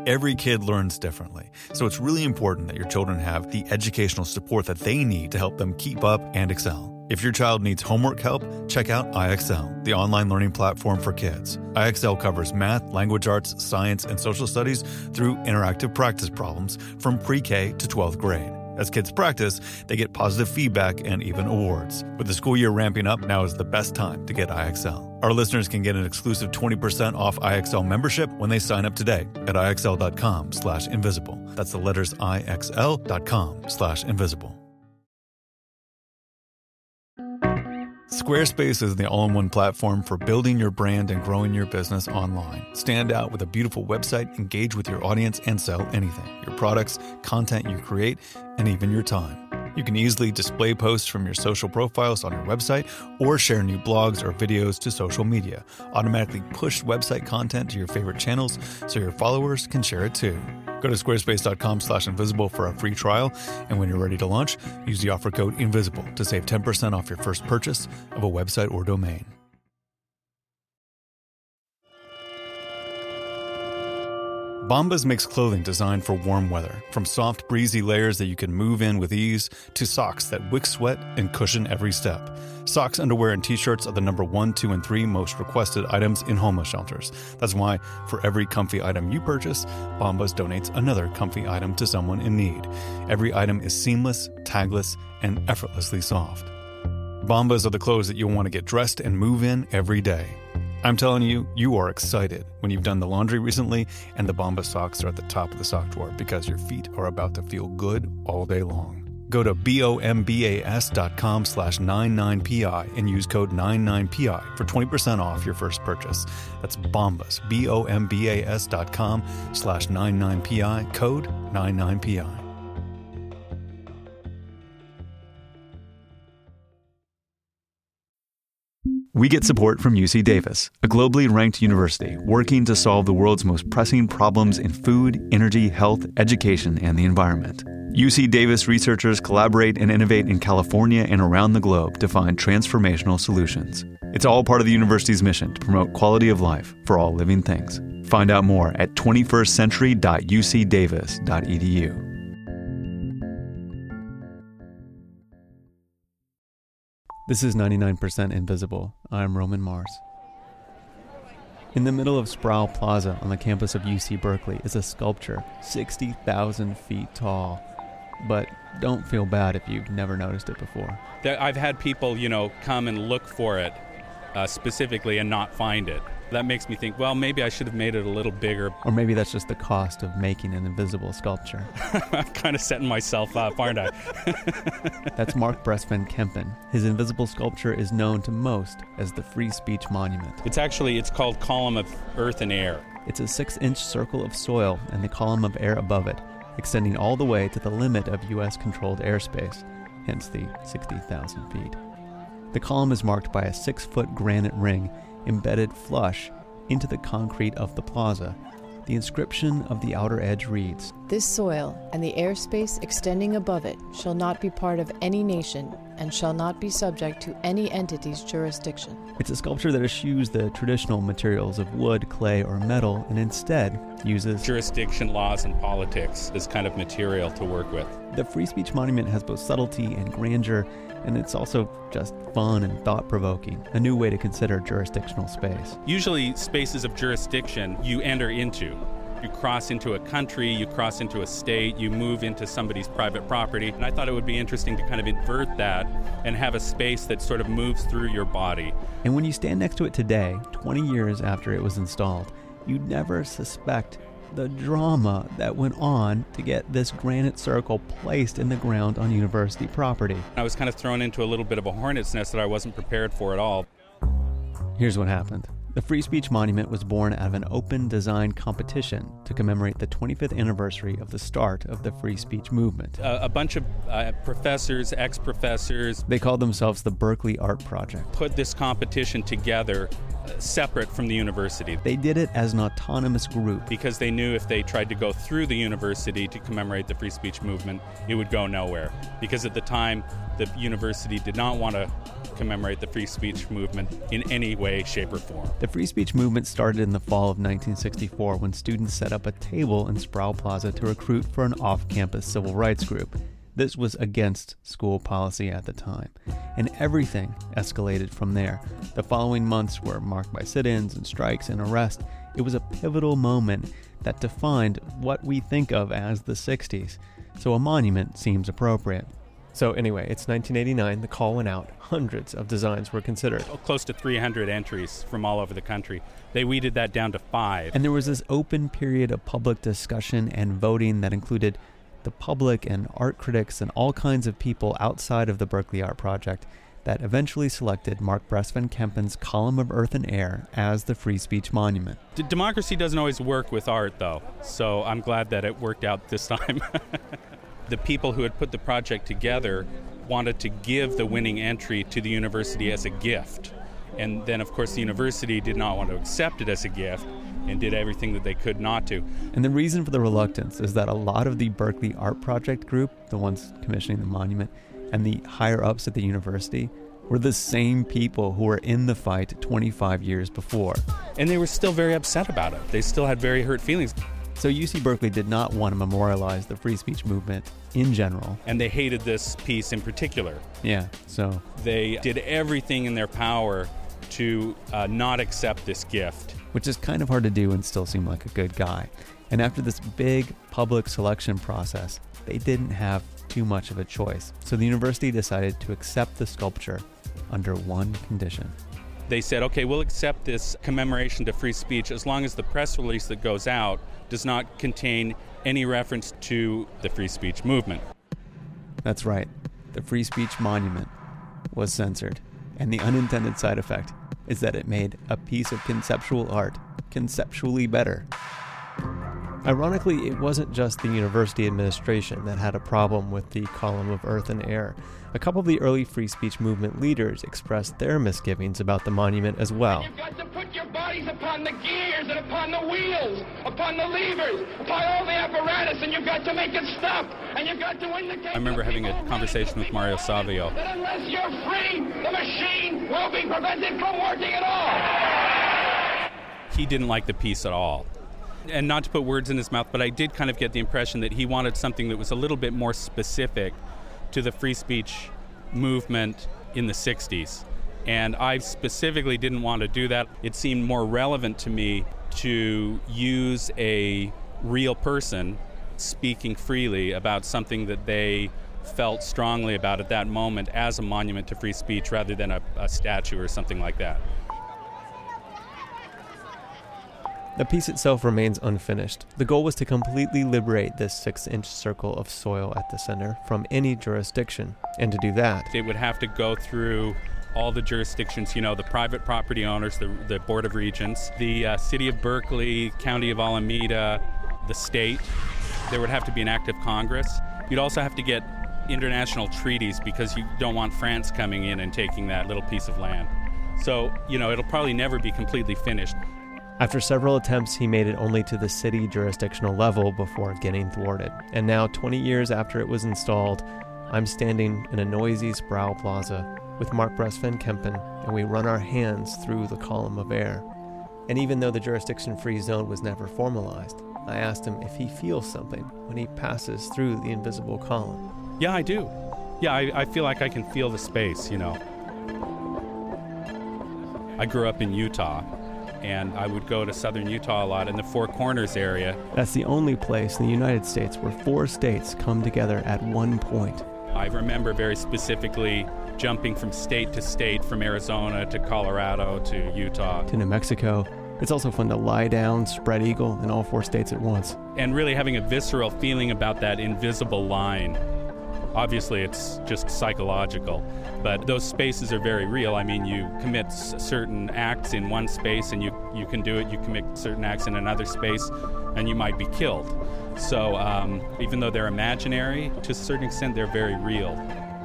Every kid learns differently, so it's really important that your children have the educational support that they need to help them keep up and excel. If your child needs homework help, check out IXL, the online learning platform for kids. IXL covers math, language arts, science, and social studies through interactive practice problems from pre-K to 12th grade. As kids practice, they get positive feedback and even awards. With the school year ramping up, now is the best time to get IXL. Our listeners can get an exclusive 20% off IXL membership when they sign up today at IXL.com/invisible. That's the letters IXL.com/invisible. Squarespace is the all-in-one platform for building your brand and growing your business online. Stand out with a beautiful website, engage with your audience, and sell anything. Your products, content you create, and even your time. You can easily display posts from your social profiles on your website or share new blogs or videos to social media. Automatically push website content to your favorite channels so your followers can share it too. Go to squarespace.com/invisible for a free trial, and when you're ready to launch, use the offer code INVISIBLE to save 10% off your first purchase of a website or domain. Bombas makes clothing designed for warm weather, from soft, breezy layers that you can move in with ease to socks that wick sweat and cushion every step. Socks, underwear, and t-shirts are the number 1, 2, and 3 most requested items in homeless shelters. That's why for every comfy item you purchase, Bombas donates another comfy item to someone in need. Every item is seamless, tagless, and effortlessly soft. Bombas are the clothes that you'll want to get dressed and move in every day. I'm telling you, you are excited when you've done the laundry recently and the Bombas socks are at the top of the sock drawer because your feet are about to feel good all day long. Go to bombas.com/99pi and use code 99pi for 20% off your first purchase. That's Bombas, bombas.com/99pi, code 99pi. We get support from UC Davis, a globally ranked university working to solve the world's most pressing problems in food, energy, health, education, and the environment. UC Davis researchers collaborate and innovate in California and around the globe to find transformational solutions. It's all part of the university's mission to promote quality of life for all living things. Find out more at 21stcentury.ucdavis.edu. This is 99% Invisible. I'm Roman Mars. In the middle of Sproul Plaza on the campus of UC Berkeley is a sculpture 60,000 feet tall. But don't feel bad if you've never noticed it before. I've had people, come and look for it specifically and not find it. That makes me think, well, maybe I should have made it a little bigger. Or maybe that's just the cost of making an invisible sculpture. I'm kind of setting myself up, aren't I? That's Mark Brest Van Kempen. His invisible sculpture is known to most as the Free Speech Monument. It's called Column of Earth and Air. It's a 6-inch circle of soil and the column of air above it, extending all the way to the limit of U.S.-controlled airspace, hence the 60,000 feet. The column is marked by a 6-foot granite ring embedded flush into the concrete of the plaza. The inscription of the outer edge reads, "This soil and the airspace extending above it shall not be part of any nation and shall not be subject to any entity's jurisdiction." It's a sculpture that eschews the traditional materials of wood, clay, or metal and instead uses jurisdiction, laws, and politics as kind of material to work with. The Free Speech Monument has both subtlety and grandeur, and it's also just fun and thought-provoking, a new way to consider jurisdictional space. Usually spaces of jurisdiction you enter into. You cross into a country, you cross into a state, you move into somebody's private property. And I thought it would be interesting to kind of invert that and have a space that sort of moves through your body. And when you stand next to it today, 20 years after it was installed, you'd never suspect the drama that went on to get this granite circle placed in the ground on university property. I was kind of thrown into a little bit of a hornet's nest that I wasn't prepared for at all. Here's what happened. The Free Speech Monument was born out of an open design competition to commemorate the 25th anniversary of the start of the free speech movement. A bunch of professors, ex-professors, they called themselves the Berkeley Art Project, put this competition together separate from the university. They did it as an autonomous group because they knew if they tried to go through the university to commemorate the free speech movement, it would go nowhere. Because at the time, the university did not want to commemorate the free speech movement in any way, shape, or form. The free speech movement started in the fall of 1964 when students set up a table in Sproul Plaza to recruit for an off-campus civil rights group. This was against school policy at the time, and everything escalated from there. The following months were marked by sit-ins and strikes and arrest. It was a pivotal moment that defined what we think of as the 60s, so a monument seems appropriate. So anyway, it's 1989, the call went out, hundreds of designs were considered. Close to 300 entries from all over the country. They weeded that down to 5. And there was this open period of public discussion and voting that included the public and art critics and all kinds of people outside of the Berkeley Art Project that eventually selected Mark Bress Van Kempen's Column of Earth and Air as the free speech monument. Democracy doesn't always work with art, though, so I'm glad that it worked out this time. The people who had put the project together wanted to give the winning entry to the university as a gift. And then, of course, the university did not want to accept it as a gift and did everything that they could not to. And the reason for the reluctance is that a lot of the Berkeley Art Project group, the ones commissioning the monument, and the higher-ups at the university were the same people who were in the fight 25 years before. And they were still very upset about it. They still had very hurt feelings. So UC Berkeley did not want to memorialize the free speech movement in general. And they hated this piece in particular. Yeah, so they did everything in their power to not accept this gift. Which is kind of hard to do and still seem like a good guy. And after this big public selection process, they didn't have too much of a choice. So the university decided to accept the sculpture under one condition. They said, okay, we'll accept this commemoration to free speech as long as the press release that goes out does not contain any reference to the free speech movement. That's right. The free speech monument was censored. And the unintended side effect is that it made a piece of conceptual art conceptually better. Ironically, it wasn't just the university administration that had a problem with the Column of Earth and Air. A couple of the early free speech movement leaders expressed their misgivings about the monument as well. You've got to put your bodies upon the gears and upon the wheels, upon the levers, upon all the apparatus, and you've got to make it stop, and you've got to indicate... I remember having a conversation with Mario Savio. That unless you're free, the machine will be prevented from working at all. He didn't like the piece at all. And not to put words in his mouth, but I did kind of get the impression that he wanted something that was a little bit more specific to the free speech movement in the 60s. And I specifically didn't want to do that. It seemed more relevant to me to use a real person speaking freely about something that they felt strongly about at that moment as a monument to free speech rather than a statue or something like that. The piece itself remains unfinished. The goal was to completely liberate this 6-inch circle of soil at the center from any jurisdiction. And to do that, it would have to go through all the jurisdictions, the private property owners, the Board of Regents, the City of Berkeley, County of Alameda, the state. There would have to be an act of Congress. You'd also have to get international treaties because you don't want France coming in and taking that little piece of land. So, it'll probably never be completely finished. After several attempts, he made it only to the city jurisdictional level before getting thwarted. And now, 20 years after it was installed, I'm standing in a noisy Sproul Plaza with Mark Bress Van Kempen, and we run our hands through the Column of Air. And even though the jurisdiction-free zone was never formalized, I asked him if he feels something when he passes through the invisible column. Yeah, I do. Yeah, I feel like I can feel the space, I grew up in Utah, and I would go to southern Utah a lot in the Four Corners area. That's the only place in the United States where 4 states come together at one point. I remember very specifically jumping from state to state, from Arizona to Colorado to Utah. To New Mexico. It's also fun to lie down, spread eagle in all 4 states at once. And really having a visceral feeling about that invisible line. Obviously, it's just psychological, but those spaces are very real. I mean, you commit certain acts in one space and you can do it. You commit certain acts in another space and you might be killed. So even though they're imaginary, to a certain extent, they're very real.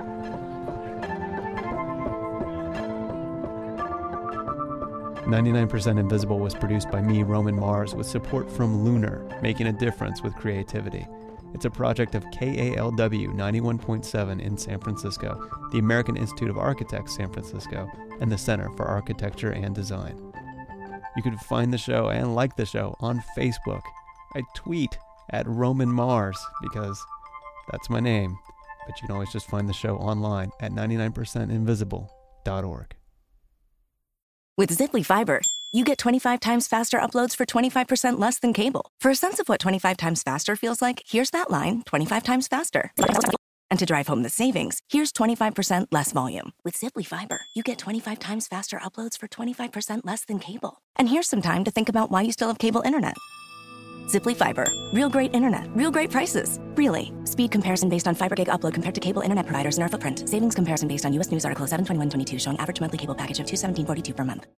"99% Invisible" was produced by me, Roman Mars, with support from Lunar, making a difference with creativity. It's a project of KALW 91.7 in San Francisco, the American Institute of Architects San Francisco, and the Center for Architecture and Design. You can find the show and like the show on Facebook. I tweet at Roman Mars because that's my name, but you can always just find the show online at 99percentinvisible.org. With Ziply Fiber, you get 25 times faster uploads for 25% less than cable. For a sense of what 25 times faster feels like, here's that line 25 times faster. And to drive home the savings, here's 25% less volume. With Ziply Fiber, you get 25 times faster uploads for 25% less than cable. And here's some time to think about why you still have cable internet. Ziply Fiber. Real great internet. Real great prices. Really. Speed comparison based on fiber gig upload compared to cable internet providers in our footprint. Savings comparison based on U.S. News article 7/21/22 showing average monthly cable package of $217.42 per month.